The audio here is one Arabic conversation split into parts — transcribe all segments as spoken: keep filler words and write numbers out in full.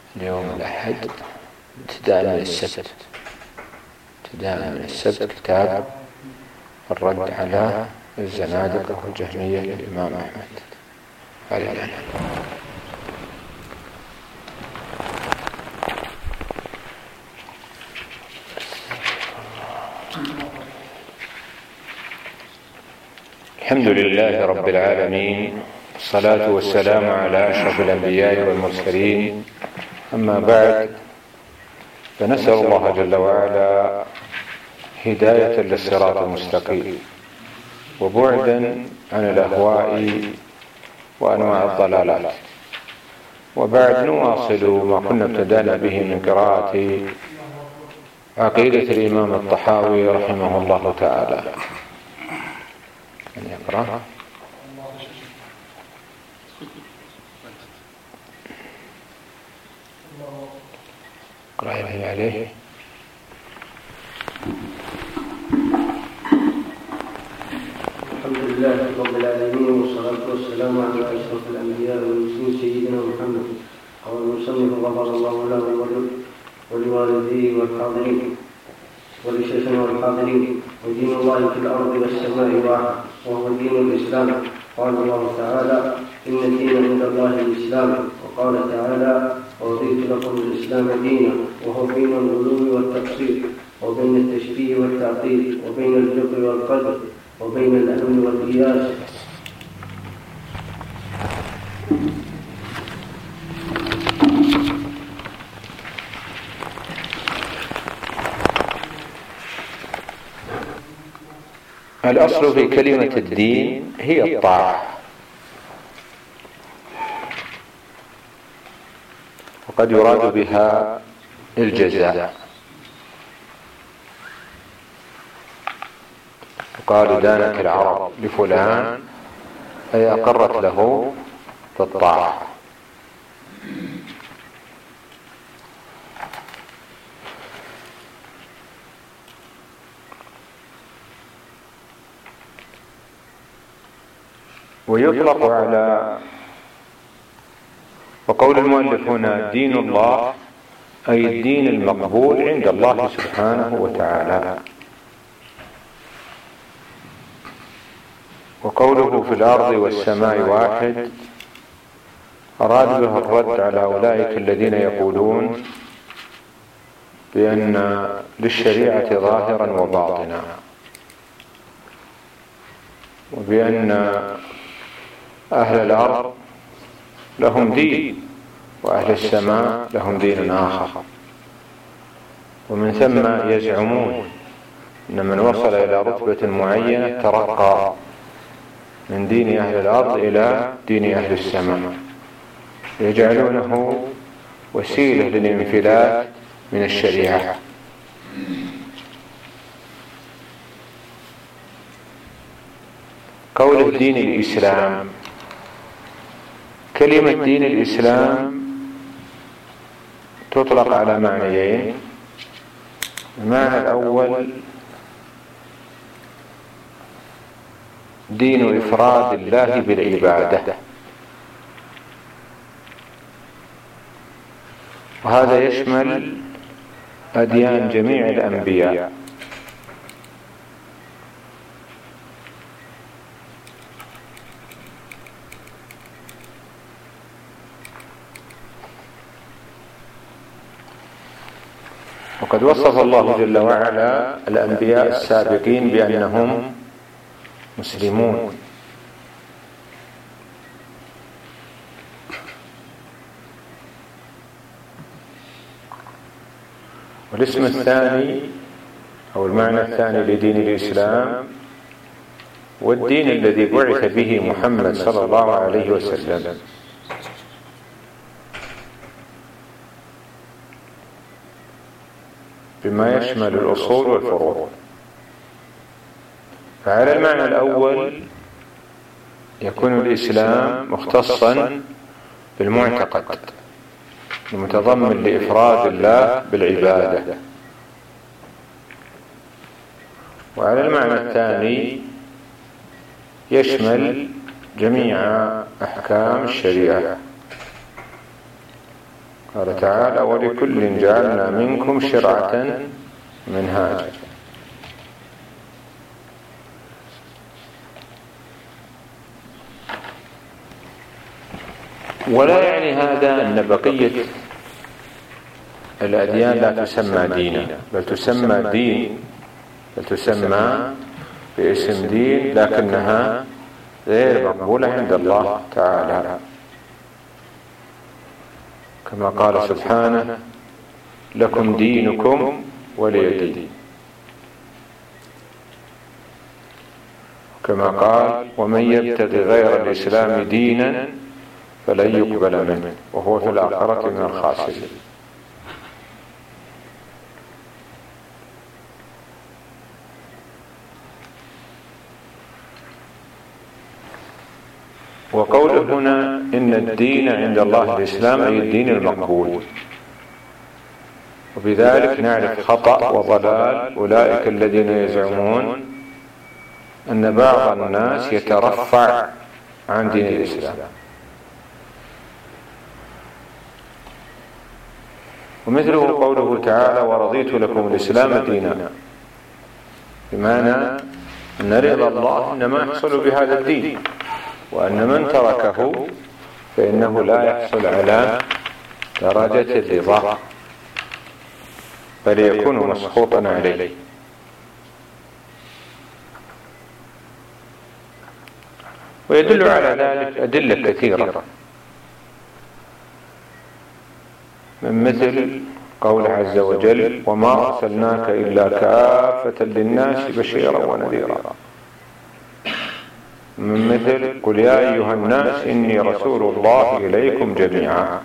اليوم الأحد ابتداء من السبت ابتداء من السبت كتاب الرد على الزنادقة والجهمية للإمام أحمد عليه العلم. الحمد لله رب العالمين، والصلاة والسلام على أشرف الأنبياء والمرسلين، أما بعد، فنسأل الله جل وعلا هداية للصراط المستقيم وبعدا عن الأهواء وأنواع الضلالات. وبعد نواصل ما كنا ابتدأنا به من قراءة عقيدة الإمام الطحاوي رحمه الله تعالى. من يقرأ؟ اقرأ عليه. الحمد لله رب العالمين، والصلاة والسلام على أشرف الأنبياء والمرسلين سيدنا محمد. قال المصنف غفر الله له ولوالديه والحاضرين ولشيخنا والحاضرين. ودين الله في الأرض والسماء واحد، وهو دين الإسلام. قال الله تعالى: إن الدين عند الله الإسلام. وقال تعالى: ورضيت لكم الإسلام دينا. وهو بين الغلو والتقصير، وبين التشبيه والتعطيل، وبين الجبر والقدر، وبين الأمن والقياس. الأصل في كلمة الدين هي الطاعة، وقد يراد بها الجزاء. وقال: دانت العرب لفلان، أي أقرت له بالطاعة. ويطلق على، وقول المؤلف هنا دين الله، أي الدين المقبول عند الله سبحانه وتعالى. وقوله في الأرض والسماء واحد أراد به الرد على أولئك الذين يقولون بأن للشريعة ظاهرا وباطنا، وبأن أهل الأرض لهم دين وأهل السماء لهم دين آخر. ومن ثم يزعمون أن من وصل إلى رتبة معينة ترقى من دين أهل الأرض إلى دين أهل السماء، يجعلونه وسيلة للانفلات من الشريعة. قول الدين الإسلام، كلمة دين الإسلام تطلق على معنيين. المعنى الأول دين إفراد الله بالعبادة، وهذا يشمل أديان جميع الأنبياء. وقد وصف الله جل وعلا الأنبياء السابقين بأنهم مسلمون. والاسم الثاني أو المعنى الثاني لدين الإسلام والدين الذي بعث به محمد صلى الله عليه وسلم، بما يشمل الأصول والفروع. فعلى المعنى الأول يكون الإسلام مختصا بالمعتقد المتضمن لإفراد الله بالعبادة. وعلى المعنى الثاني يشمل جميع أحكام الشريعة. قال تعالى: ولكل جعلنا منكم شرعة منهاجا. ولا يعني هذا أن بقية الأديان لا تسمى دينا، بل تسمى دين، بل تسمى باسم دين، لكنها غير مقبولة عند الله تعالى، كما قال سبحانه: لكم دينكم ولي دين. كما قال: ومن يبتغي غير الإسلام دينا فلن يقبل منه وهو في الآخرة من الخاسرين. وقوله هنا إن الدين عند الله الإسلام أي الدين المقبول، وبذلك نعرف خطأ وضلال أولئك الذين يزعمون أن بعض الناس يترفع عن دين الإسلام. ومثله قوله تعالى: ورضيت لكم الإسلام دينا، بمعنى أن رضا الله إنما يحصل بهذا الدين، وأن من تركه فإنه لا يحصل على درجة الرضا، بل يكون مسخوطا عليه. ويدل على ذلك أدلة كثيرة، من مثل قوله عز وجل: وما أرسلناك إلا كافة للناس بشيرا ونذيرا. من مثل: قل يا أيها الناس إني رسول الله إليكم جميعا.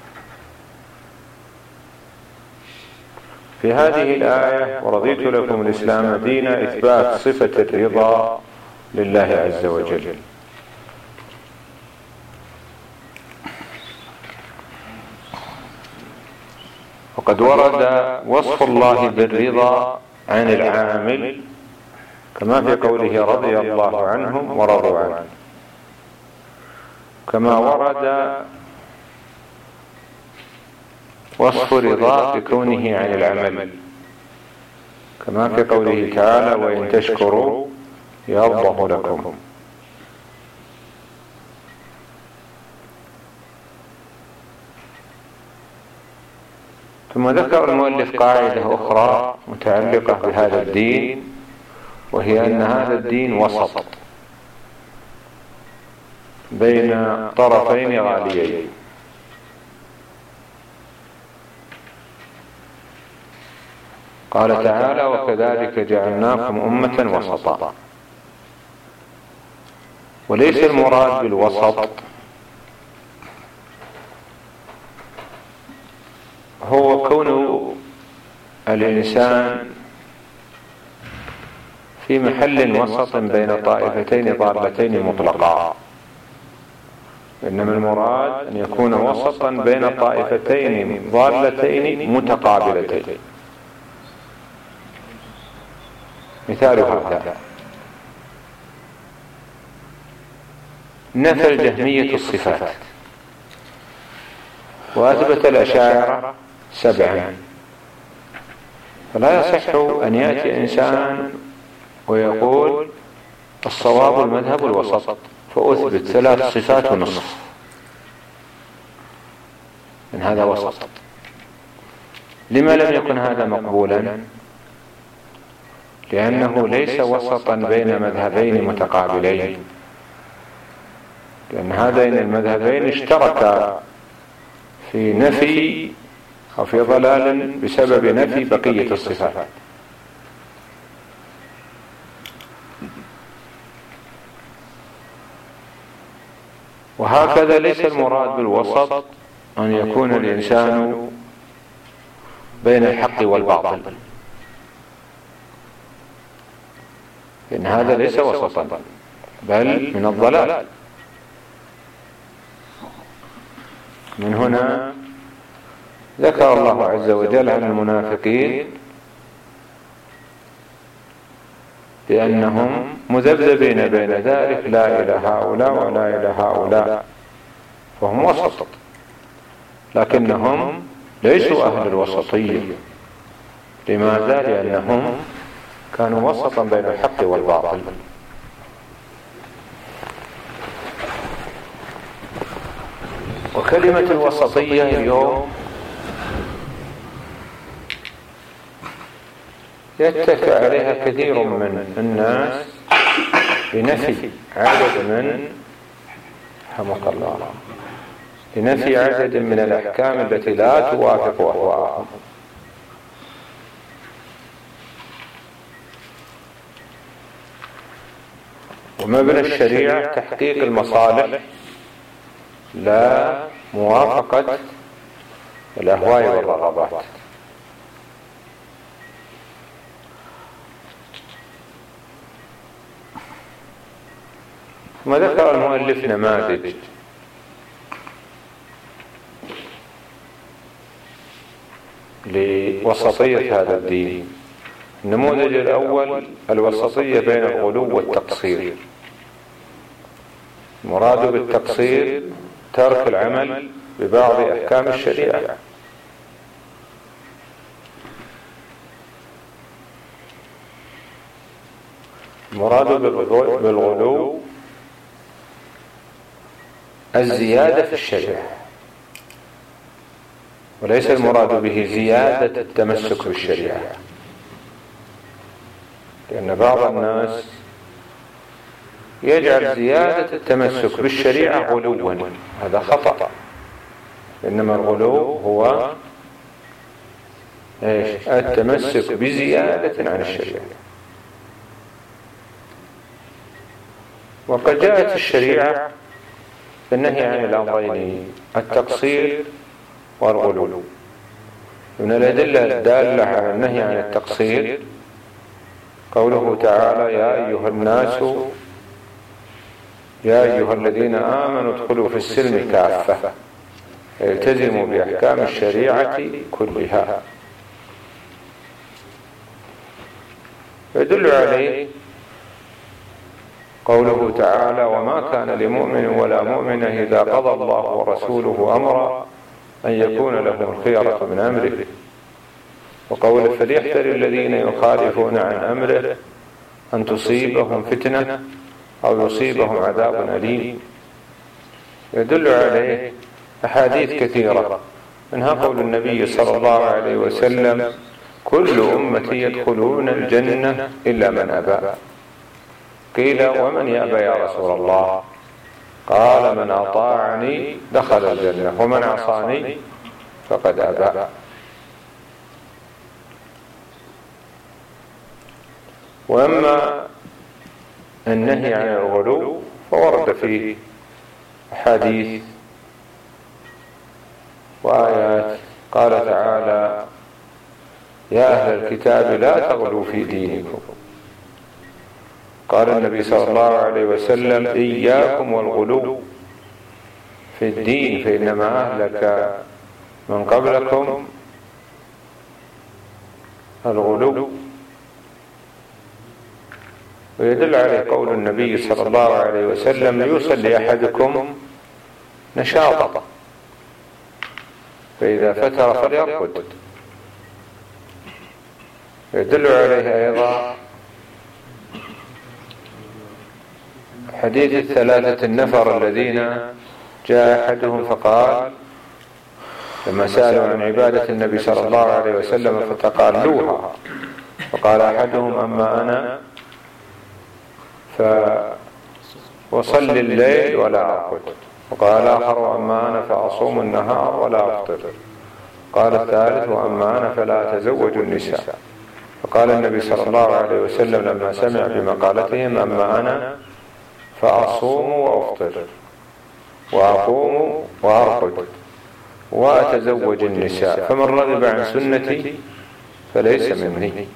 في هذه الآية ورضيت لكم الإسلام دينا إثبات صفة الرضا لله عز وجل. وقد ورد وصف الله بالرضا عن العامل، كما في قوله: رضي الله عنهم ورضوا عنه. كما ورد وصف رضا بكونه عن العمل، كما في قوله تعالى: وإن تشكروا يرضه لكم. ثم ذكر المؤلف قاعدة أخرى متعلقة بهذا الدين، وهي أن هذا الدين وسط بين طرفين غاليين. قال تعالى: وكذلك جعلناكم أمة وسطا. وليس المراد بالوسط هو كون الإنسان في محل وسط بين طائفتين ضالتين مطلقا، إنما المراد أن يكون وسطا بين طائفتين ضالتين متقابلتين. مثال هذا: نفى الجهمية الصفات وأثبت الأشاعرة سبعا، فلا يصح أن يأتي إنسان ويقول الصواب المذهب الوسط فأثبت ثلاث صفات ونصف، من هذا وسط. لما لم يكن هذا مقبولا؟ لأنه ليس وسطا بين مذهبين متقابلين، لأن هذين المذهبين اشتركا في نفي أو في ضلال بسبب نفي بقية الصفات. وهكذا ليس المراد بالوسط أن يكون الإنسان بين الحق والباطل، إن هذا ليس وسطا بل من الضلال. من هنا ذكر الله عز وجل عن المنافقين بأنهم مذبذبين بين ذلك، لا إلى هؤلاء ولا إلى هؤلاء، فهم وسط. لكنهم ليسوا أهل الوسطية. لماذا؟ لأنهم كانوا وسطا بين الحق والباطل. وكلمة الوسطية اليوم يتكئ عليها كثير من الناس لنفي عدد من رحمك الله لنفي عدد من الأحكام التي لا توافق أهواءهم. ومبنى الشريعة تحقيق المصالح لا موافقة الأهواء والرغبات. ثم ذكر المؤلف نماذج لوسطية هذا الدين. النموذج الأول الوسطية بين الغلو والتقصير. المراد بالتقصير ترك العمل ببعض أحكام الشريعة. المراد بالغلو الزيادة في الشريعة، وليس المراد به زيادة التمسك بالشريعة، لأن بعض الناس يجعل زيادة التمسك بالشريعة غلوا، هذا خطأ. إنما الغلو هو إيش؟ التمسك بزيادة عن الشريعة. وقد جاءت الشريعة بالنهي عن الأمرين، التقصير والغلو. من الأدلة الدالة على النهي عن التقصير قوله تعالى: يا أيها الناس يا أيها الذين آمنوا ادخلوا في السلم كافة التزموا بأحكام الشريعة كلها. يدل عليه قوله تعالى: وما كان لمؤمن ولا مؤمنة إذا قضى الله ورسوله أمرا أن يكون لهم الخيرة من أمره. وقوله: فليحذر الذين يخالفون عن أمره أن تصيبهم فتنة أو يصيبهم عذاب أليم. يدل عليه أحاديث كثيرة، منها قول النبي صلى الله عليه وسلم: كل أمتي يدخلون الجنة إلا من أبى. قيل: ومن يأبى يا رسول الله؟ قال: من أطاعني دخل الجنة ومن عصاني فقد أبى. وأما النهي عن الغلو فورد فيه أحاديث وآيات. قال تعالى: يا أهل الكتاب لا تغلوا في دينكم. قال النبي صلى الله عليه وسلم: إياكم والغلو في الدين فإنما أهلك من قبلكم الغلو. ويدل عليه قول النبي صلى الله عليه وسلم: يصلي أحدكم نشاطا فإذا فتر فليرقد. يدل عليه أيضا حديث الثلاثة النفر الذين جاء أحدهم فقال لما سألوا عن عبادة النبي صلى الله عليه وسلم فتقالوها، فقال أحدهم: أما أنا فأصلي الليل ولا أرقد. وقال آخر: أما أنا فأصوم النهار ولا أفطر. قال الثالث: وأما أنا فلا أتزوج النساء. فقال النبي صلى الله عليه وسلم لما سمع بمقالتهم: أما أنا فأصوم وأفطر وأقوم وأرقد وأتزوج النساء، فمن رغب عن سنتي فليس مني.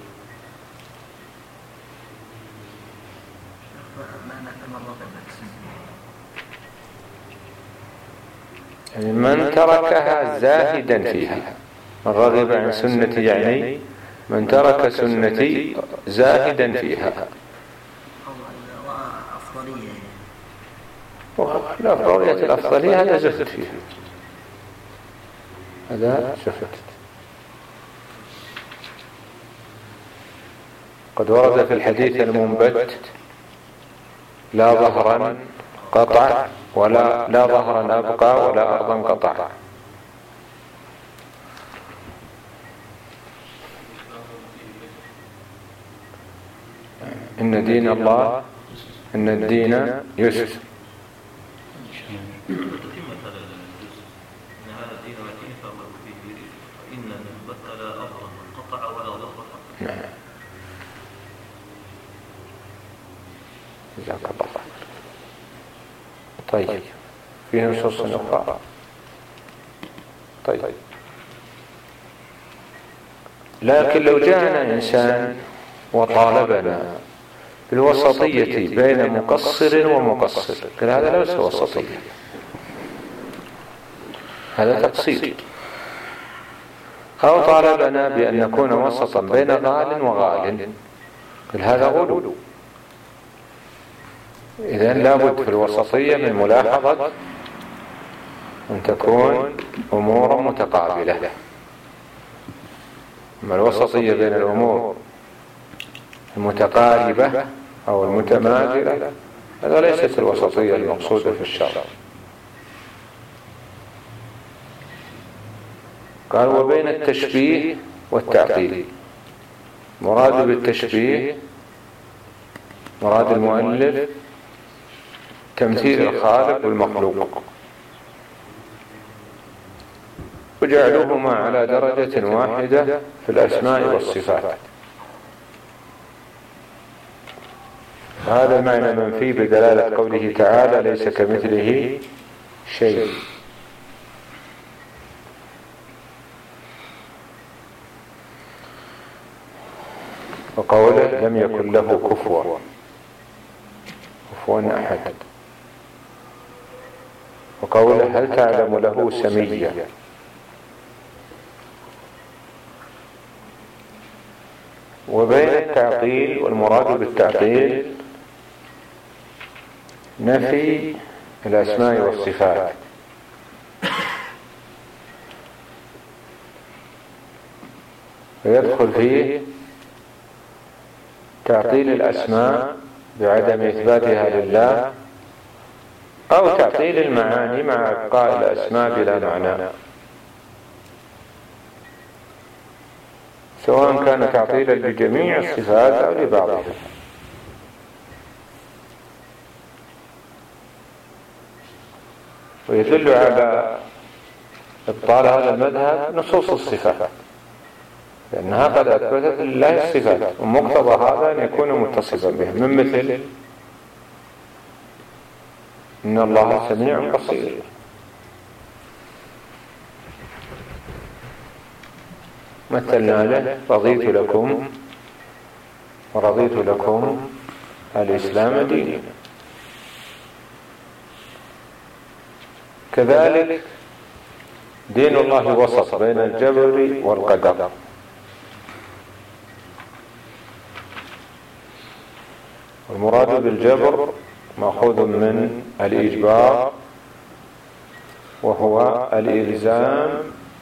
يعني من تركها زاهدا فيها. من رغب عن سنتي يعني من ترك سنتي زاهدا فيها. لا، أفضلية الأفضلية هذا زهد فيها. هذا سفت. قد ورد في الحديث المنبت لا ظهرا قطع ولا لا ظهرا أبقى ولا أرضا قطع. إن دين الله إن الدين يسر. طيب في نصوص أخرى. طيب لكن لو جاءنا إنسان وطالبنا بالوسطية بين مقصر ومقصر قال هذا ليس وسطية، هذا تقصير. أو طالبنا بأن نكون وسطا بين غال وغال قال هذا غلو. إذن لابد في الوسطية من ملاحظة أن تكون أمورا متقابلة. أما الوسطية بين الأمور المتقاربة أو المتماثلة هذا ليست الوسطية المقصودة في الشرع. قال وبين التشبيه والتعطيل. مراد بالتشبيه مراد المؤلف تمثيل الخالق والمخلوق، وجعلوهما على درجة واحدة في الأسماء والصفات. هذا المعنى منفي بدلالة قوله تعالى ليس كمثله شيء. وقوله لم يكن له كفوا كفوا أحد. وقوله هل تعلم له سميا. وبين التعطيل والمراد بالتعطيل نفي الأسماء والصفات. ويدخل فيه تعطيل الأسماء بعدم إثباتها لله، أو تعطيل المعاني مع إبقاء الأسماء بلا معنى، سواء كان تعطيلا لجميع الصفات أو لبعضها. ويدل على إبطال هذا المذهب نصوص الصفات، لأنها قد أثبتت لله الصفات، ومقتضى هذا أن يكون متصفا بها، من مثل إن الله سميع بصير. مثلنا له رضيت لكم ورضيت لكم الإسلام دينا. كذلك دين الله وسط بين الجبر والقدر. والمراد بالجبر مأخوذ من الإجبار، وهو الإلزام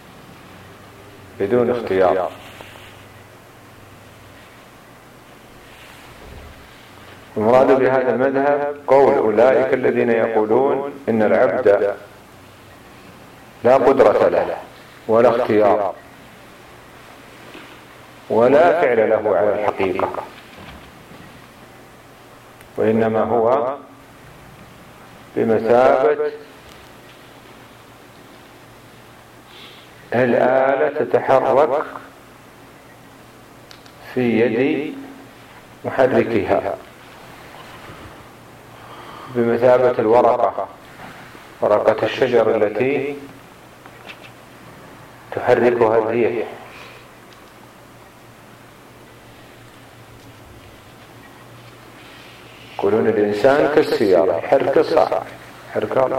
بدون اختيار. المراد بهذا المذهب قول أولئك الذين يقولون إن العبد لا قدرة له ولا اختيار ولا فعل له على الحقيقة، وإنما هو بمثابة الآلة تتحرك في يد محركها، بمثابة الورقة، ورقة الشجر التي تحركها الريح. يقولون الإنسان كالسيارة يحرك الصاع يحرك الله.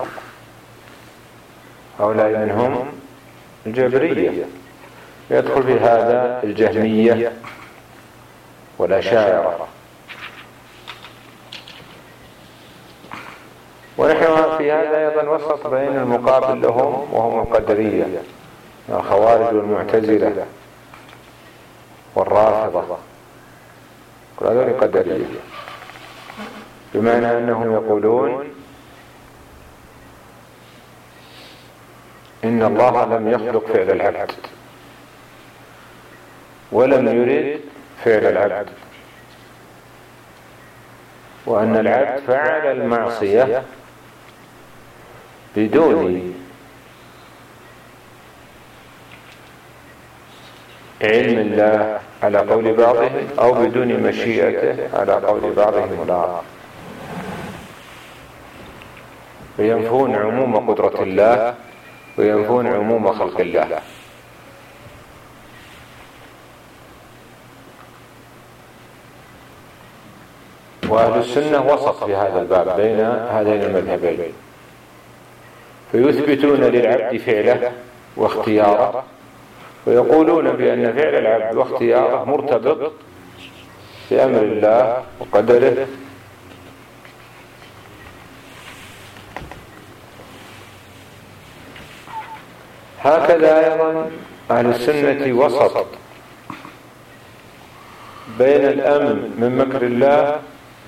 هؤلاء منهم الجبرية، يدخل في هذا الجهمية والأشاعرة. ونحن في هذا أيضا وسط بين المقابل لهم وهم القدرية، الخوارج والمعتزلة والرافضة، كل هذول قدرية، بمعنى أنهم يقولون إن الله لم يخلق فعل العبد ولم يرد فعل العبد، وأن العبد فعل المعصية بدون علم الله على قول بعضهم أو بدون مشيئته على قول بعضهم الآخر، وينفون عموم قدرة الله وينفون عموم خلق الله. وأهل السنة وسط في هذا الباب بين هذين المذهبين، فيثبتون للعبد فعله واختياره، ويقولون بأن فعل العبد واختياره مرتبط بأمر الله وقدره، هكذا أيضا أهل السنة وسط بين الأمن من مكر الله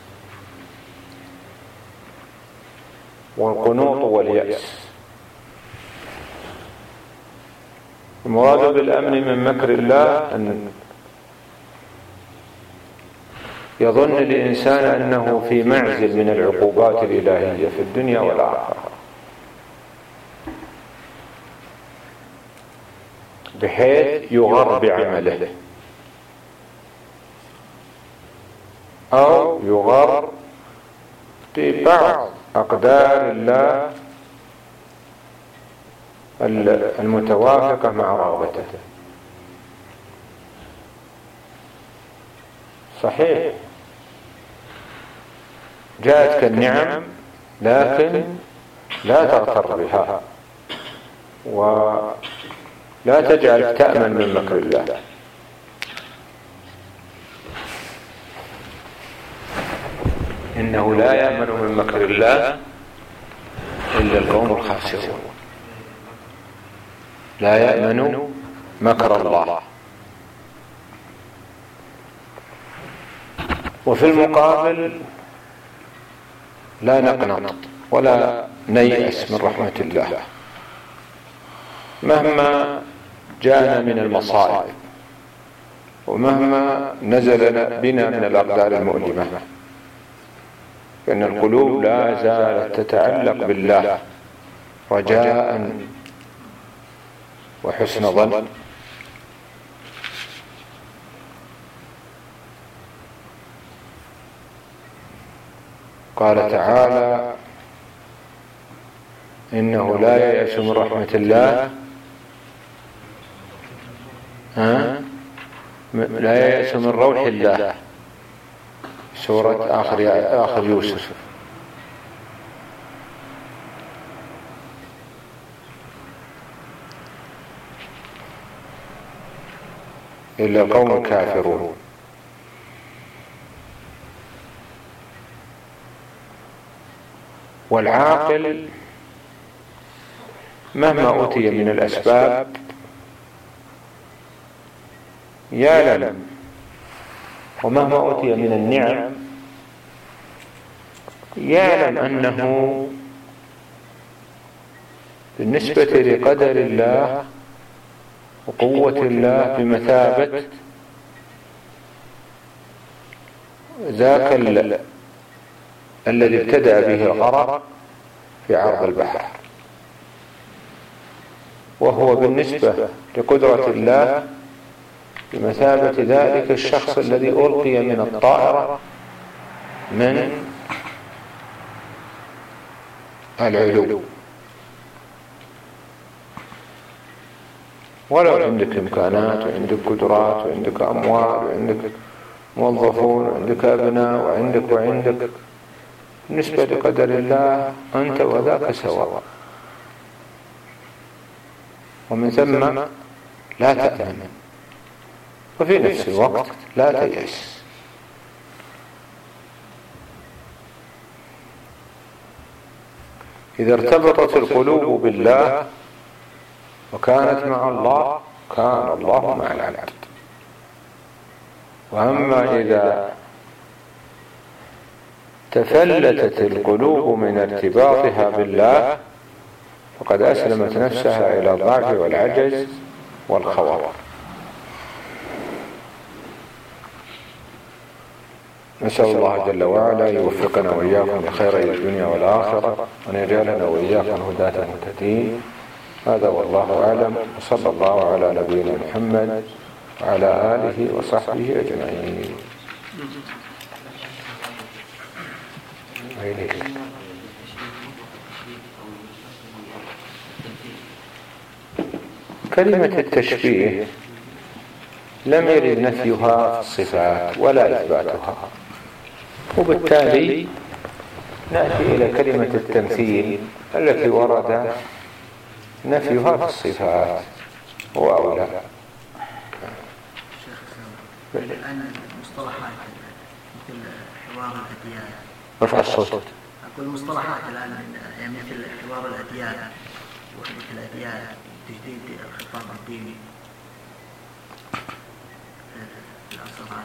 والقنوط واليأس. المراد بالأمن من مكر الله أن يظن الإنسان أنه في معزل من العقوبات الإلهية في الدنيا والآخرة، بحيث يغر بعمله أو يغر ببعض أقدار الله المتوافقة مع رغبته. صحيح جاءتك النعم لكن لا تغتر بها ولا تجعل تأمن من مكر الله. إنه لا يأمن من مكر الله إلا القوم الخاسرون، لا يأمن مكر الله. وفي المقابل لا نقنط ولا نيأس من رحمة الله مهما جاءنا من المصائب ومهما نزل بنا من الأقدار المؤلمة، فإن القلوب لا زالت تتعلق بالله رجاء وحسن ظن. قال تعالى: إنه لا ييأس من رحمة الله ها؟ لا ييأس من روح الله، سورة آخر, آخر يوسف. إلا القوم الكافرون. والعاقل مهما أوتي من الأسباب يعلم، ومهما أوتي من النعم يعلم أنه بالنسبة لقدر الله وقوة الله بمثابة ذاك الذي ابتدأ به الغرق في عرض البحر، وهو بالنسبة لقدرة الله بمثابة ذلك الشخص الذي ألقي من الطائرة من العلو. ولو عندك إمكانات وعندك قدرات وعندك أموال وعندك موظفون وعندك أبناء وعندك وعندك بالنسبة لقدر الله أنت وذاك سواء، ومن ثم لا تأمن، وفي نفس الوقت لا تيأس. إذا ارتبطت القلوب بالله وكانت مع الله كان الله مع العبد. وأما إذا تفلتت القلوب من ارتباطها بالله فقد أسلمت نفسها إلى الضعف والعجز والخوار. نسأل الله جل وعلا يوفقنا وإياكم لخير الدنيا والآخرة، وأن يجعلنا وإياكم هداة مهتدين. هذا والله أعلم، وصلى الله على نبينا محمد وعلى آله وصحبه أجمعين. كلمة التشبيه لم يرد نفيها في الصفات ولا إثباتها، وبالتالي نأتي إلى كلمة التمثيل التي ورد نفيها في الصفات هو أولى. الآن المصطلحات مثل حوار الأديان، رفع الصوت. أقول المصطلحات الآن يعني مثل حوار الأديان وحدة الأديان تجديد الخطاب الديني في العصر.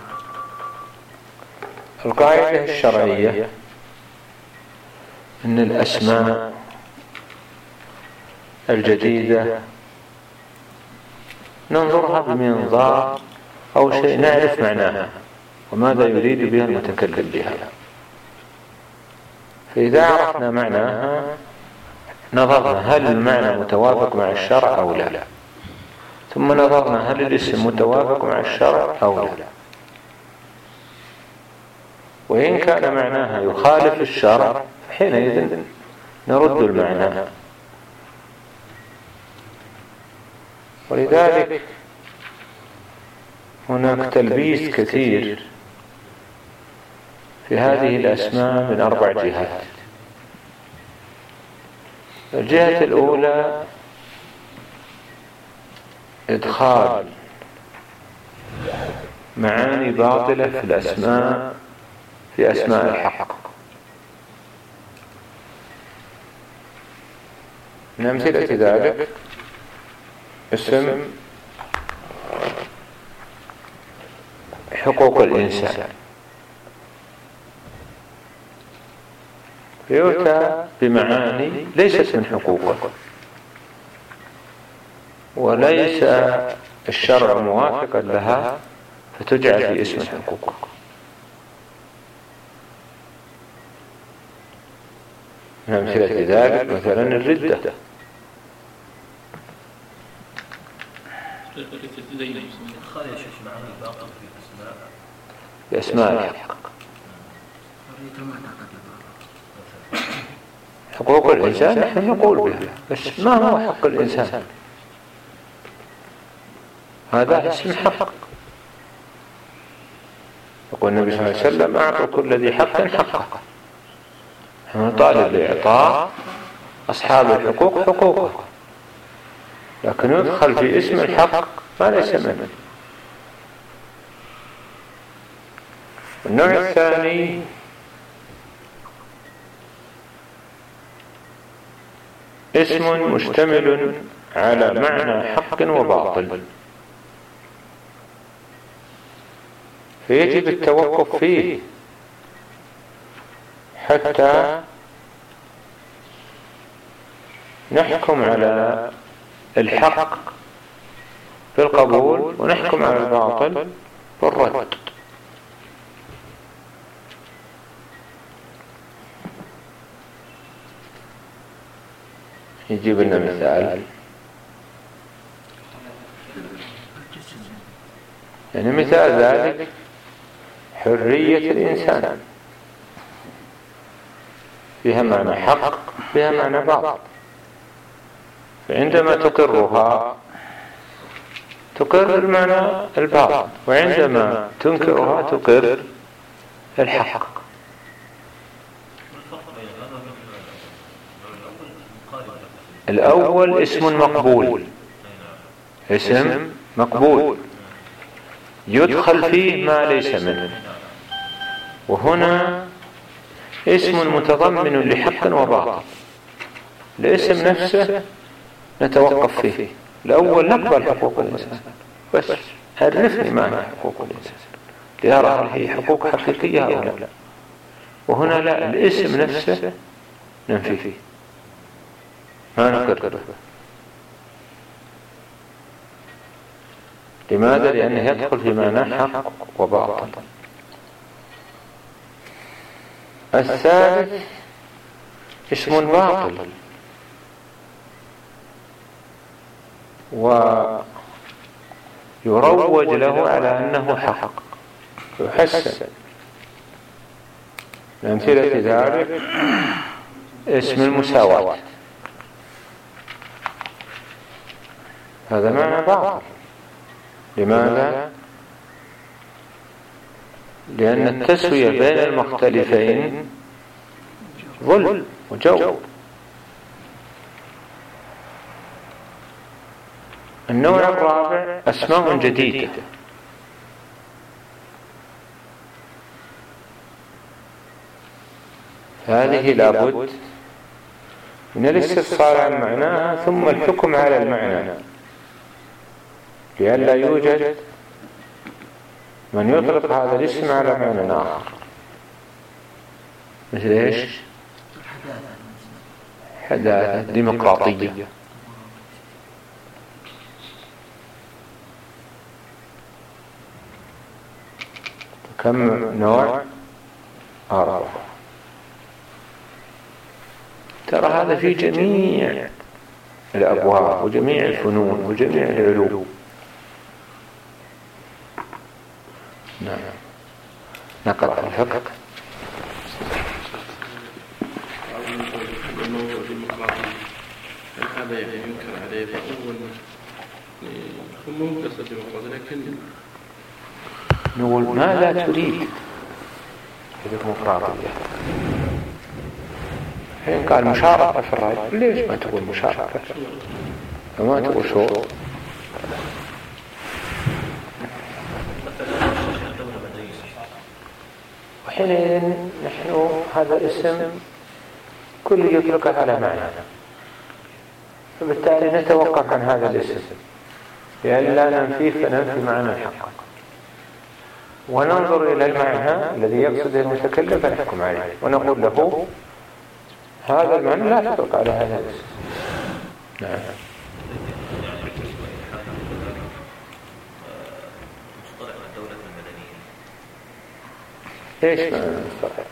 القاعدة الشرعية أن الأسماء الجديدة ننظرها بمنظار أو شيء نعرف معناها وماذا يريد بها المتكلم بها. فإذا عرفنا معناها نظرنا هل المعنى متوافق مع الشرع أو لا، ثم نظرنا هل الاسم متوافق مع الشرع أو لا. وإن كان معناها يخالف الشرع حينئذ نرد المعنى. ولذلك هناك تلبيس كثير في هذه الأسماء من أربع جهات. الجهة الأولى إدخال معاني باطلة في الأسماء في أسماء الحق. من أمثلة ذلك اسم حقوق الإنسان، يؤتى بمعاني ليست من حقوقه وليس الشرع موافقا لها فتجعل في اسم الحقوق. من أمثلة ذلك مثلا الردة بأسماء الحق. حقوق الإنسان نحن نقول بها، بس ما هو حق الإنسان؟ هذا اسم حق. يقول النبي صلى الله عليه وسلم أعطوا كل ذي حق حقه. نحن نطالب بإعطاء أصحاب الحقوق حقوقه، لكن يدخل في اسم الحق ما ليس منه. النوع الثاني اسم مشتمل على معنى حق وباطل، فيجب التوقف فيه حتى نحكم على الحق بالقبول ونحكم على الباطل بالرد. يجيب لنا مثال، يعني مثال ذلك حرية الإنسان، فيها معنى حق فيها معنى باطل، فعندما تقرها تقر المعنى الباطل، وعندما تنكرها تقر الحق. الأول اسم مقبول، اسم مقبول يدخل فيه ما ليس منه، وهنا اسم متضمن لحق وباطل. الاسم نفسه نتوقف فيه الأول نقبل حقوق الإنسان، بس عرفني ما هي حقوق الإنسان لأرى هل هي حقوق حقيقية أو لا. وهنا لا، الاسم نفسه ننفي فيه، ما نقر به. لماذا؟ لأنه يدخل في معنى حق وباطل. الثالث اسم باطل ويروج له على أنه حق، يحسن. من أمثلة ذلك اسم المساواة، هذا معنى باطل. لماذا؟ لأن التسوية بين المختلفين ظلم وجور. النوع الرابع أسماء جديدة، هذه لابد من الاستفسار عن معناها ثم الحكم على المعنى، لئلا يوجد من يطلق هذا الاسم على معنى آخر. مثل ايش؟ حداثة، ديمقراطية. كم نوع؟ أربعة. ترى هذا في جميع الأبواب وجميع الفنون وجميع العلوم. نعم. نقرأ الفقه. الموضوع الديمقراطي هذا يعني ينكر عليه، فأول هم هم قصة الديمقراطية، لكن نقول ماذا تريد الديمقراطية؟ حين قال مشاركة في الرأي، ليش ما تقول مشاركة؟ فما تقول شروط. وحينئذ نحن هذا الاسم كل يطلق على معنى، فبالتالي نتوقف عن هذا الاسم لئلا ننفيه فننفي معنى الحق، وننظر إلى المعنى الذي يقصده المتكلم فنحكم عليه ونقول له هذا المعنى لا تطلق على هذا الاسم. نعم. مصطلح الدولة المدنية ايش معنى المصطلح؟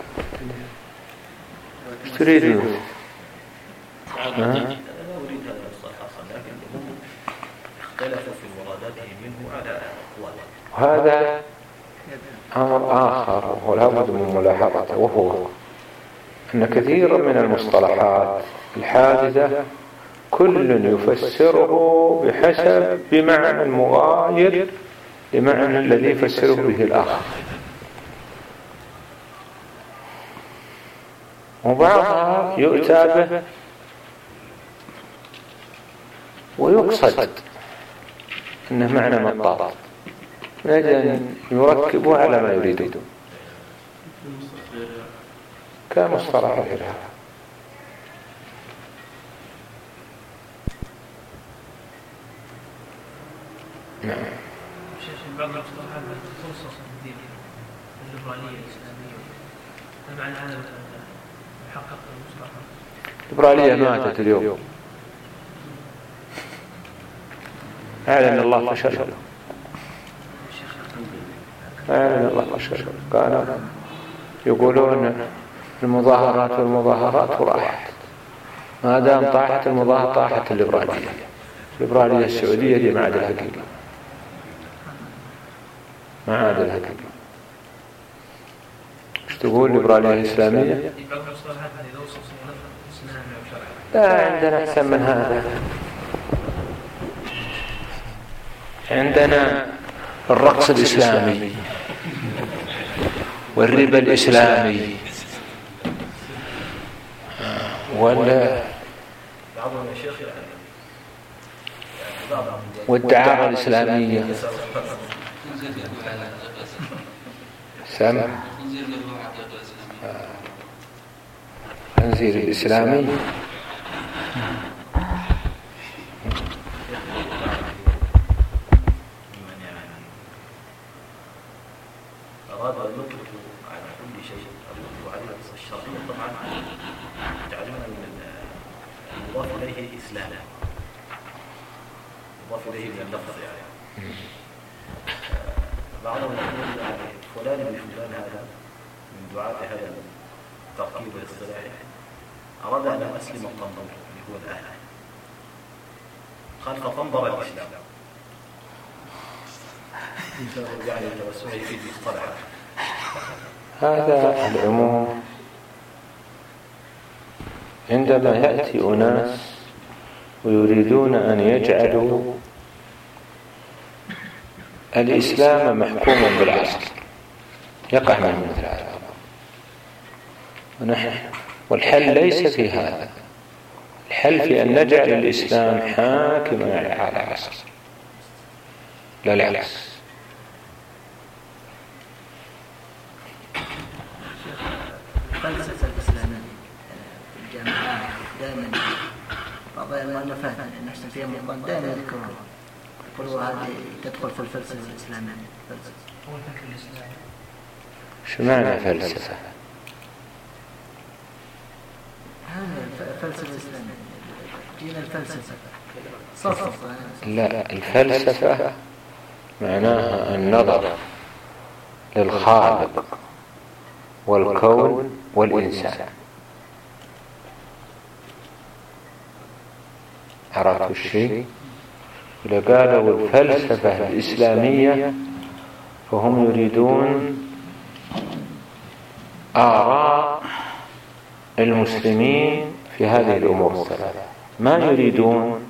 ايش تريد منه؟ أنا لا أريد هذا المصطلح أصلا، لكن هم اختلفوا في مراداتهم منه على أقوال. وهذا أمر آخر ولا بد من ملاحظته، وهو أن كثيرا من المصطلحات الحادثة كل يفسره بحسب بمعنى المغاير لمعنى الذي يفسره به الآخر، وبعضها يؤتى به ويقصد أنه معنى مطاط من أجل أن يركبوا على ما يريدون كمصطلح غيرها. نعم. شيخ بعض المصطلحات تخصص الدين الليبرالية الإسلامية، هل معنى هذا محقق المصطلحات؟ الليبرالية ماتت اليوم، أعلن الله فشله، أعلن الله فشله. كانوا يقولون المظاهرات والمظاهرات وراحت، ما دام طاحت المظاهرات طاحت الليبرالية. الليبرالية السعودية دي ما عاد الحقيقة، ما عاد الحقيقة. ايش تقول الليبرالية الإسلامية؟ لا، عندنا أحسن من هذا. عندنا الرقص الإسلامي والربا الإسلامي ولا والدعارة الإسلامية، سمع خنزير الإسلامي. أراد أن يطلقوا على كل شيء أو يطلقوا عليه الشرعية طبعا تعلمون من المضاف إليه إسلام مضاف إليه من اللفظ يعني بعضهم يقول يعني فلان بفلان هذا من دعاة هذا التركيب الاصطلاحي أراد أن أسلم الطنبور اللي هو الأهل قال فطنبر الإسلام يعني توسعي في المصطلح هذا العموم عندما يأتي أناس ويريدون أن يجعلوا الإسلام محكوما بالعصر يقع منه مثل هذا ونحن والحل ليس في هذا، الحل في أن نجعل الإسلام حاكما على العصر لا العكس. الفلسفة الإسلامية في الجامعات دائما بعض المؤلفات نحسن فيها مقام دائما يذكرون يقولوا هذه تدخل في الفلسفة الإسلامية. هو الفكر الإسلامي. شو معنى فلسفة؟ هذا الفلسفة الإسلامية جينا الفلسفة صفصف. لا، الفلسفة معناها النظر للخالق والكون والإنسان. عرفت الشيء؟ إذا قالوا الفلسفة الإسلامية فهم يريدون آراء المسلمين في هذه الأمور الثلاثة، ما يريدون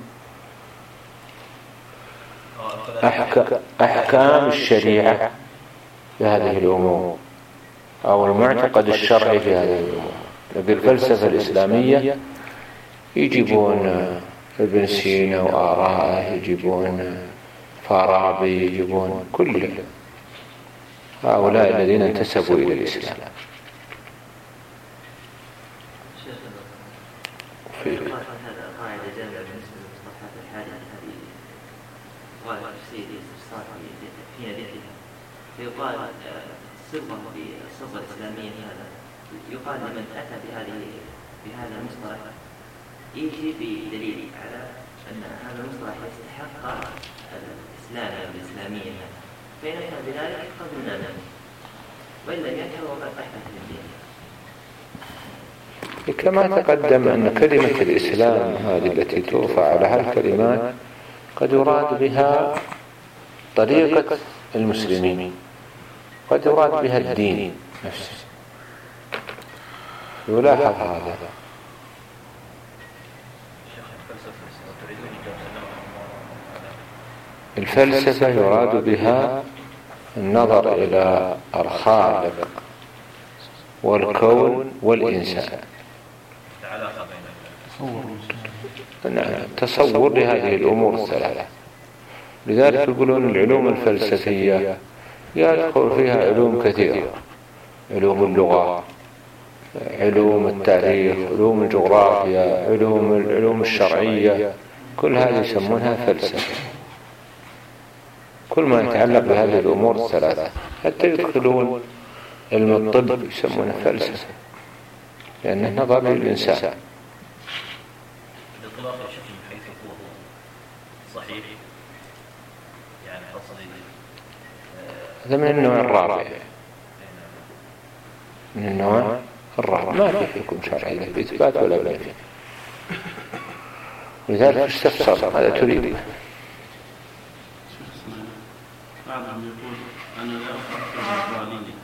أحكام الشريعة في هذه الأمور أو المعتقد الشرعي في هذه الأمور. بالفلسفة الإسلامية يجيبون ابن سينا وآراءه، يجيبون فارابي، يجيبون كل هؤلاء الذين انتسبوا إلى الإسلام. في هذا قاعدة جامعة بالنسبة للمصطلحات الحالية هذه قال السيد استفسار في نبيتها فيقال صبغة بالصبغة الإسلامية هذا يقال لمن أتى بهذه بهذا المصطلح يجي بدليل على أن هذا المصطلح يستحق الإسلام والإسلامية، فإن كان بذلك قبلنا منه وإلا ينكر وقد أحدث الدين. كما تقدم أن كلمة الإسلام هذه التي توفى على هالكلمات قد يراد بها طريقة المسلمين، قد يراد بها الدين نفسه. يلاحظ هذا. الفلسفة يراد بها النظر إلى الخالق والكون والإنسان، تصور لهذه الأمور الثلاثة. لذلك يقولون العلوم الفلسفية يدخل فيها علوم كثيرة، علوم اللغة، علوم التاريخ، علوم الجغرافيا، علوم العلوم الشرعية، كل هذه يسمونها فلسفة. كل ما يتعلق بهذه الأمور الثلاثة، حتى يدخلون علم الطب يسمونه فلسفة لأنه نظر للإنسان. الإطلاق يا شيخ من حيث هو صحيح يعني قصدي هذا من النوع الرابع، من النوع الرابع ما في حكم شرعي له بإثبات ولا بنفي. لذلك استفسر ماذا تريد؟ بعضهم يقول أنا لا أفكر بالإقبالية،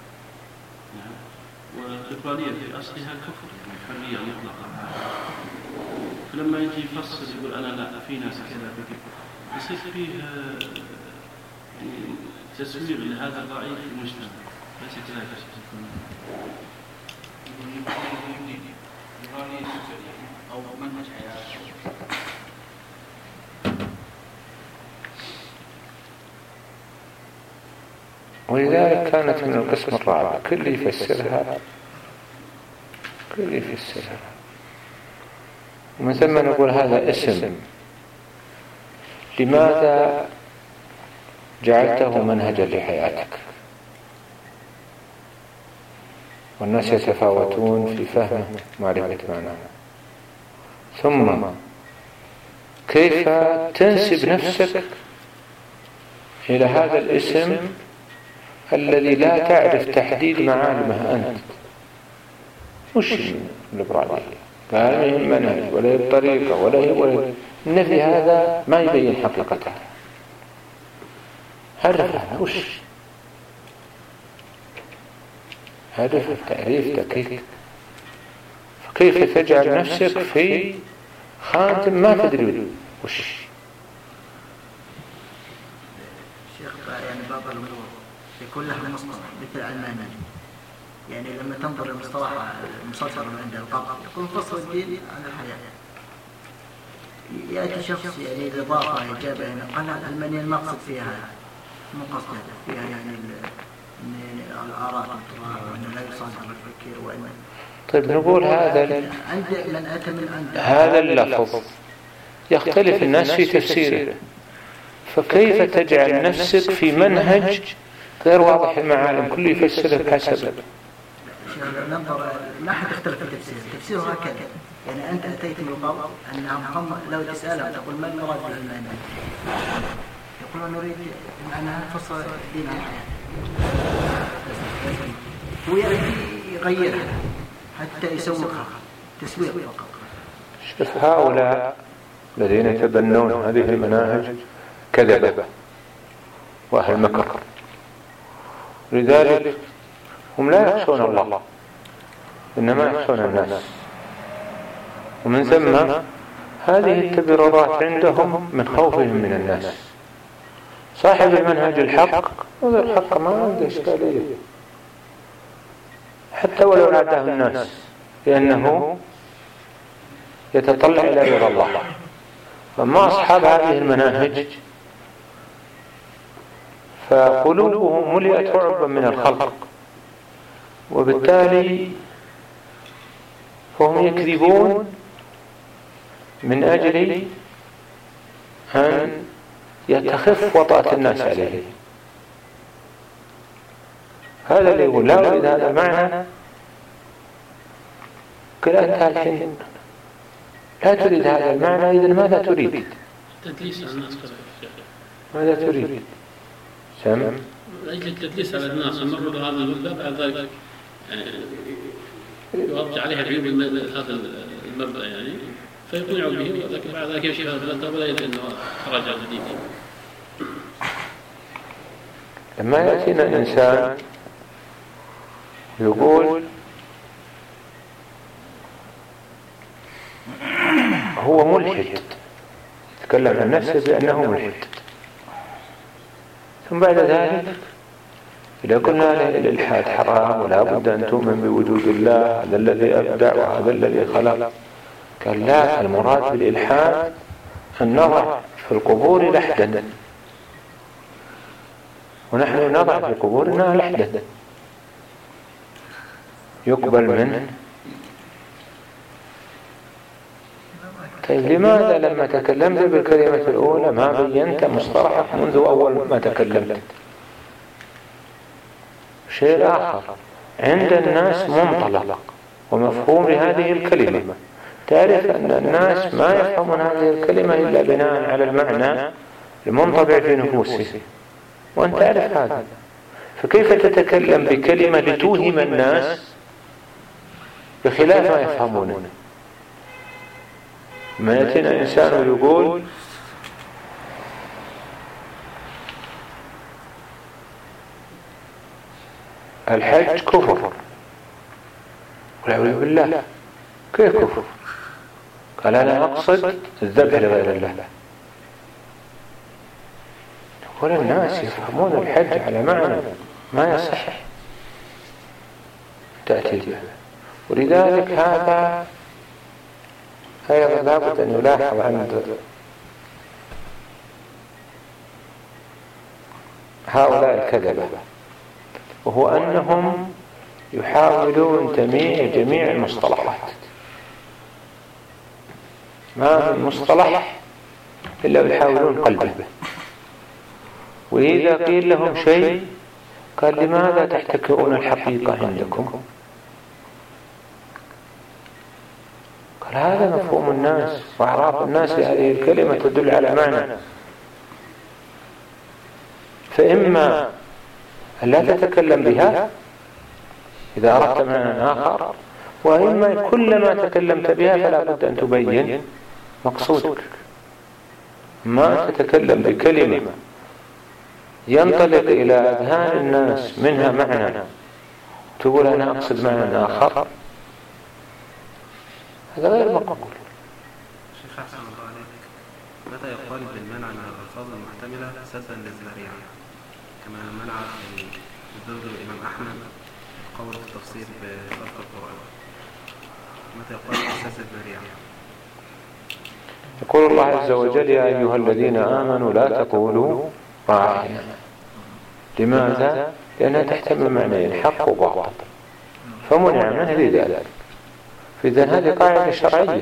والإقبالية في أصلها كفر الحرية المطلقة، فلما يجي يفصل يقول أنا لا في ناس كذا كذا، يصير فيه يعني تسويغ لهذا الرأي في المجتمع. ليس كذلك أو منهج حياة. ولذلك كانت من القسم الرابع كل يفسرها كل يفسرها ومن ثم نقول هذا اسم. لماذا جعلته منهجا لحياتك؟ والناس يتفاوتون في فهم معرفة معناه. ثم كيف تنسب نفسك إلى هذا الاسم الذي لا تعرف تحديد معالمه أنت؟ وش الليبرالية؟ قال ما هي المنهج ولا هي الطريقة ولا هي ولا النفي، هذا ما يبين حقيقته. عرفها وش عرف تعريف دقيق. فكيف تجعل نفسك في خاتم ما تدري وش؟ شيخ يعني بعض الأمور يكون لها مصطلح مثل المعنى، يعني لما تنظر للمصطلح المصدر عند القبر يكون فصل الدين عن الحياة. يأتي شخص يعني الإضافة إجابة هنا قال المعنى المقصد فيها مقصد فيها يعني الآراء وأنه لا يصادق الفكر وأنه. طيب نقول هذا عند من أتى من عند هذا اللفظ يختلف الناس في تفسيره، فكيف تجعل نفسك في منهج غير واضح المعالم كله يفسره بحسب؟ ننظر ما حد اختلف في التفسير، تفسيره هكذا يعني أنت أتيت يقال أنهم لو تسألهم تقول ما المراد بالمعنى؟ يقولون نريد أن نفصل الدين عن الحياة، ويغيرها حتى يسوقها تسويق فقط. شوف هؤلاء الذين يتبنون هذه المناهج كذبة وأهل مكر، لذلك هم لا يخشون الله إنما يخشون الناس، ومن ثم هذه التبريرات عندهم من خوفهم من الناس. صاحب المنهج الحق هذا الحق ما عنده إشكالية حتى ولو ناداه الناس، لأنه يتطلع إلى رضا الله. فما أصحاب هذه المناهج فقلوبهم ملئت رعبا من الخلق، وبالتالي فهم يكذبون من أجل أن يتخف وطأة الناس عليه. هذا اللي يقول لا أريد هذا المعنى، قل أنت الحين لا تريد هذا المعنى، إذن ماذا تريد؟ تدليس على الناس. ماذا تريد؟ سم؟ لأجل التدليس على الناس المفروض هذا المبدأ بعد ذلك يوضع عليها عيوب هذا المبدأ يعني فيقنعوا به، ولكن بعد ذلك يمشي هذا الأنت ولا يدري أنه تراجع جديد. لما يأتينا الإنسان يقول هو ملحد، يتكلم عن نفسه بأنه ملحد، ثم بعد ذلك إذا قلنا الإلحاد حرام ولا بد أن تؤمن بوجود الله، هذا الذي أبدع وهذا الذي خلق، قال لا، المراد بالإلحاد أن نضع في القبور لحدا، ونحن نضع في قبورنا لحدا يقبل منه. طيب لماذا لما تكلمت بالكلمة الأولى ما بينت مصطلحك منذ أول ما تكلمت؟ شيء آخر عند الناس منطلق ومفهوم لهذه الكلمة، تعرف أن الناس ما يفهمون هذه الكلمة إلا بناء على المعنى المنطبع في نفوسهم، وأنت تعرف هذا، فكيف تتكلم بكلمة لتوهم الناس بخلاف ما يفهمونه؟ ما يأتينا إنسان ويقول الحج كفر، والعياذ بالله، كيف كفر؟ قال أنا أقصد الذبح لغير الله. يقول الناس يفهمون الحج على معنى ما يصح تأتي به، ولذلك هذا أيضا لابد أن يلاحظ عند هؤلاء الكذبة، وهو أنهم يحاولون تمييع جميع المصطلحات، ما من مصطلح إلا يحاولون قلبه. وإذا قيل لهم شيء قال لماذا تحتكرون الحقيقة عندكم؟ هذا مفهوم الناس وأعراف الناس لهذه الكلمة تدل على معنى، فإما أن لا تتكلم بها إذا أردت معنى آخر، وإما كلما تكلمت بها فلا بد أن تبين مقصودك. ما تتكلم بكلمة ينطلق إلى أذهان الناس منها معنى تقول أنا أقصد معنى آخر، هذا غير مقبول. شيخ أحسن الله عليك، متى يقال بالمنع من الألفاظ المحتملة سدا للذريعة كما منع الدور الإمام أحمد قول في التفسير بخلق القرآن؟ متى يقال بسد الذريعة؟ يقول الله عز وجل يا أيها الذين آمنوا لا تقولوا راعنا. لماذا؟ لأنها تحتمل معنيين، حق وباطل، فمنع منه لذلك. إذن هذه قاعدة شرعية،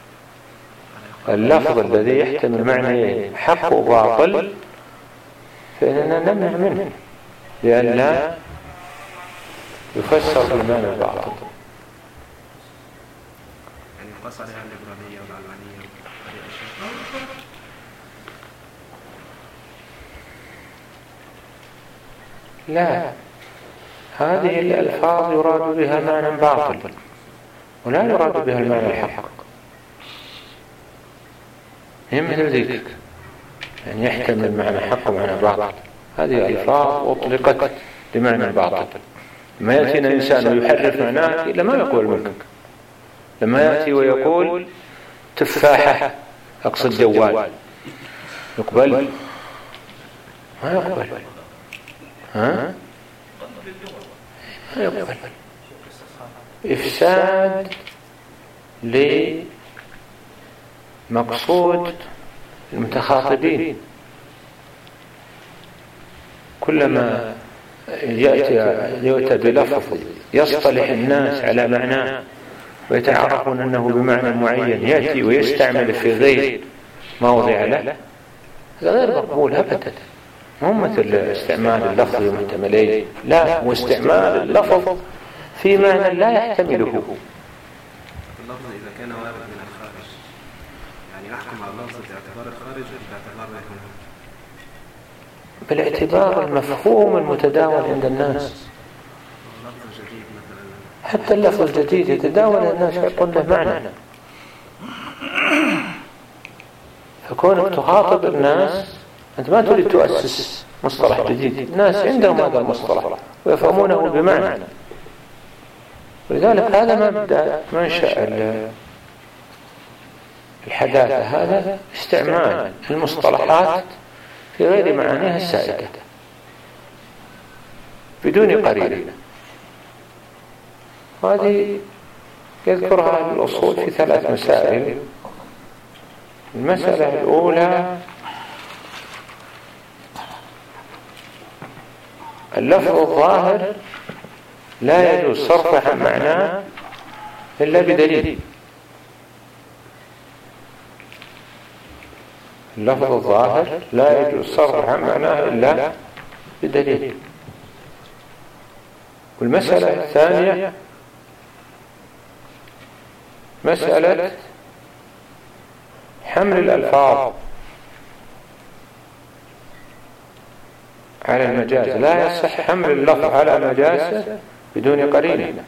اللفظ الذي يحتمل معنيين حق وباطل فإننا نمنع منه لئلا يفسر بالمعنى الباطل. يعني يقص عليها الليبرالية والعلمانية وهذه الأشياء. لا، هذه الألفاظ يراد بها معنى باطل ولا يراد بها المعنى الحق. هي مثل ذلك يعني يحتمل معنى حق ومعنى باطل، هذه ألفاظ أطلقت لمعنى الباطل. لما يأتينا إنسان ويحرف معناه لما يقول منك، لما يأتي ويقول تفاحة أقصد جوال، يقبل؟ ما يقبل. ها؟ ما يقبل. إفساد لمقصود المتخاطبين. كلما يأتي يؤتى بلفظ يصطلح الناس على معناه ويتعرفون أنه بمعنى معين يأتي ويستعمل في غير موضع له، هذا غير مقبول أبدا. مو مثل استعمال اللفظ المحتملين، لا، واستعمال اللفظ في معنى لا يحتمله. اللفظ إذا كان وارد من الخارج يعني أحكم على اللفظ باعتبار الخارج باعتبار الهنا، بالاعتبار المفهوم المتداول عند الناس. حتى اللفظ الجديد يتداول الناس يقول له معنى، فكونك تخاطب الناس أنت ما تريد تؤسس مصطلح جديد، الناس عندهم هذا المصطلح ويفهمونه بمعنى. ولذلك هذا مبدأ منشأ الحداثة، هذا استعمال المصطلحات في غير معانيها السائدة بدون قرينة. هذه يذكرها الأصول في ثلاث مسائل. المسألة الأولى اللفظ الظاهر لا يجوز صرفه عن معناه إلا بدليل. اللفظ الظاهر لا يجوز صرفه عن معناه إلا بدليل. والمسألة الثانية مسألة حمل الألفاظ على المجاز، لا يصح حمل اللفظ على مجازه بدون قرينة.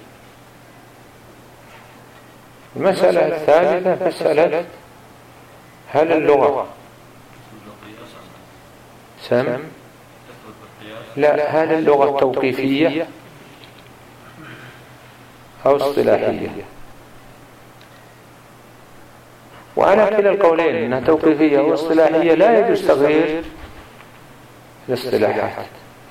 المسألة الثالثة مسألة هل اللغة سم لا هل اللغة توقيفية أو اصطلاحية؟ وعلى كلا القولين أنها توقيفية أو اصطلاحية لا يجوز تغيير الاصطلاحات.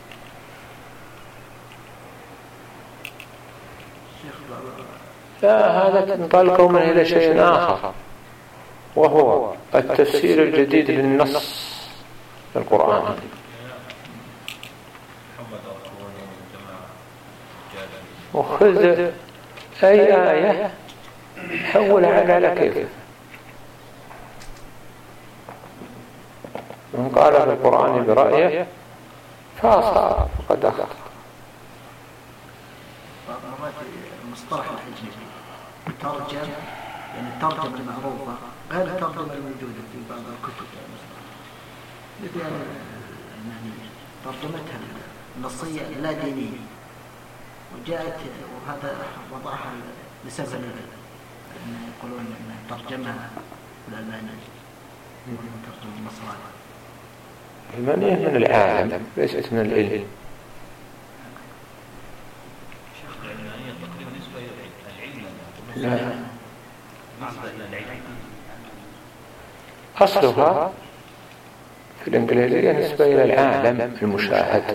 لا، هذا تنطلق منه إلى شيء آخر، وهو التفسير الجديد للنص القرآني. وخذ أي آية حولها على كيف. من قال في القرآن برأيه فأصاب فقد أخطأ. المصطلح الأجنبي ترجم يعني الترجمة المعروفة غير الترجمة الموجودة في بعض الكتب مثل يعني ترجمتها النصية لا دينية، وجاءت وهذا وضعها لسبب أن يقولون أن ترجمها الألماني وترجم النصراني. الألمانية من العالم ليست من العلم. لا، أصلها في الإنجليزية نسبة إلى العالم المشاهد.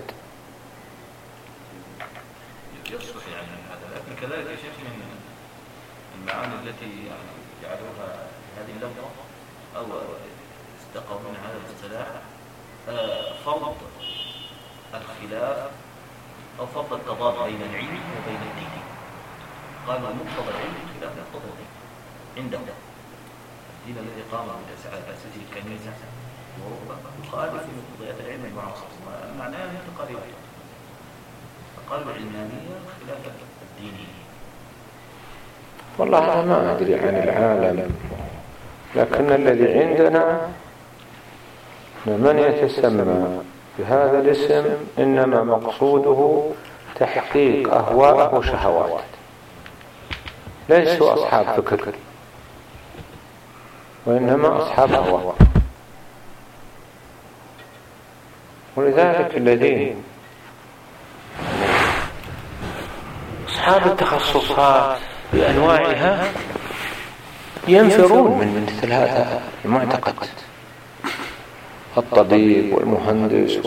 يصلح يعني هذا، لكن كذلك يا شيخ من المعاني التي جعلوها هذه اللفظة أو استقوا من هذا الاصطلاح فرض الخلاف أو فرض التضاد بين العلم وبين الدين. قالوا مقتضى العلم خلاف مقتضى الدين عندهم. الدين الذي قام بأساسه الكنيسة وأوروبا يخالف مقتضيات العلم المعاصر، معناه انتقالي واحد. فقالوا العلمانية خلاف الدينية. والله أنا ما أدري عن العالم، لكن الذي عندنا من يتسمى بهذا الاسم إنما مقصوده تحقيق أهواء وشهوات، ليسوا أصحاب فكر وإنما أصحاب هواء. ولذلك الذين أصحاب التخصصات بأنواعها ينفرون من مثل هذا المعتقد. الطبيب والمهندس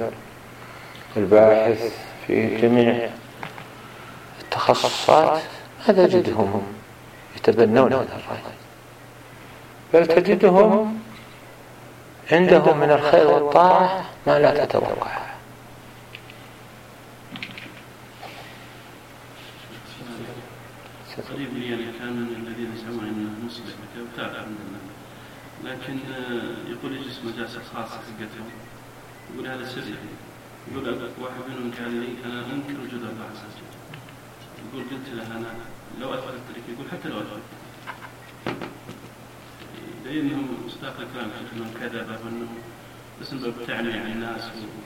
والباحث في جميع التخصصات هذا تجدهم يتبنون هذا الرأي، بل تجدهم عندهم من الخير والطاعة ما لا تتوقع. قريب لي أنا كان من الذين يزعمون أنه مصلح وتابع عندنا، لكن يقول يجلس مجالس خاصة حقتهم، يقول هذا سر يعني. يقول واحد منهم قال لي أنا أنكر وجود الله عز وجل. يقول قلت له أنا لو أثبت لك، يقول حتى لو أثبت لأنهم مستاق الكلام أنهم كذبة وأنهم بس بتعني عن الناس و...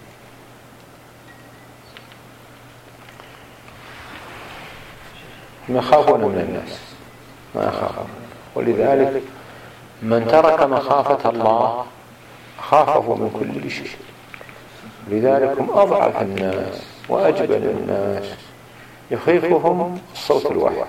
ما يخافون من الناس، ما يخافون. ولذلك من ترك مخافة الله خافه من كل شيء. لذلك هم أضعف الناس وأجبن الناس، يخيفهم الصوت الواحد،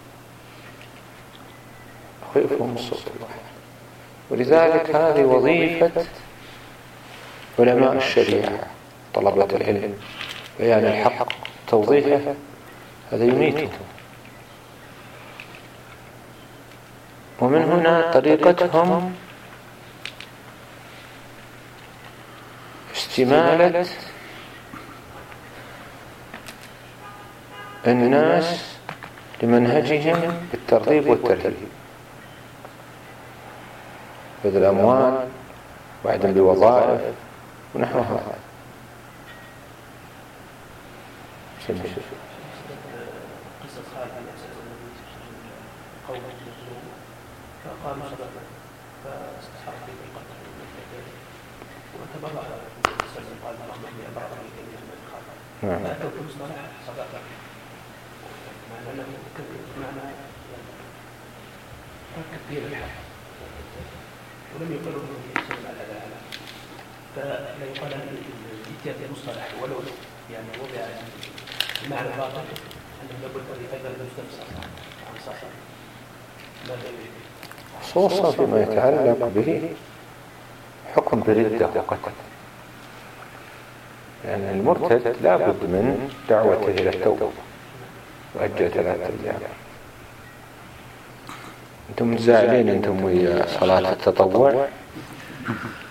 يخيفهم الصوت الواحد. ولذلك هذه وظيفة علماء الشريعة طلبة العلم، بيان الحق توضيحه، هذا يميتهم. ومن هنا طريقتهم استمالة الناس لمنهجهم بالترغيب والترهيب، بذل أموال وعدم بوظائف ونحو هذا. فقالوا سببا فاستحق به القتل وتبرع النبي قال اللهم اني ابرأ اليك من الخطا. فاتوا في مصطلح سببا، معنى انه معنى تكفير الحق، ولم يقلوا انه يسلم على هذا. فلا يقال ان الاتيان المصطلح ولو يعني وضع المعنى الباطل انه لابد ان يقدر المستفسر عن صاحبه. خصوصا فيما يتعلق به حكم بردة وقتل، يعني المرتد لا بد من دعوته إلى التوبة وأجل ثلاثة أيام. أنتم متزاعلين أنتم ويا صلاة التطوع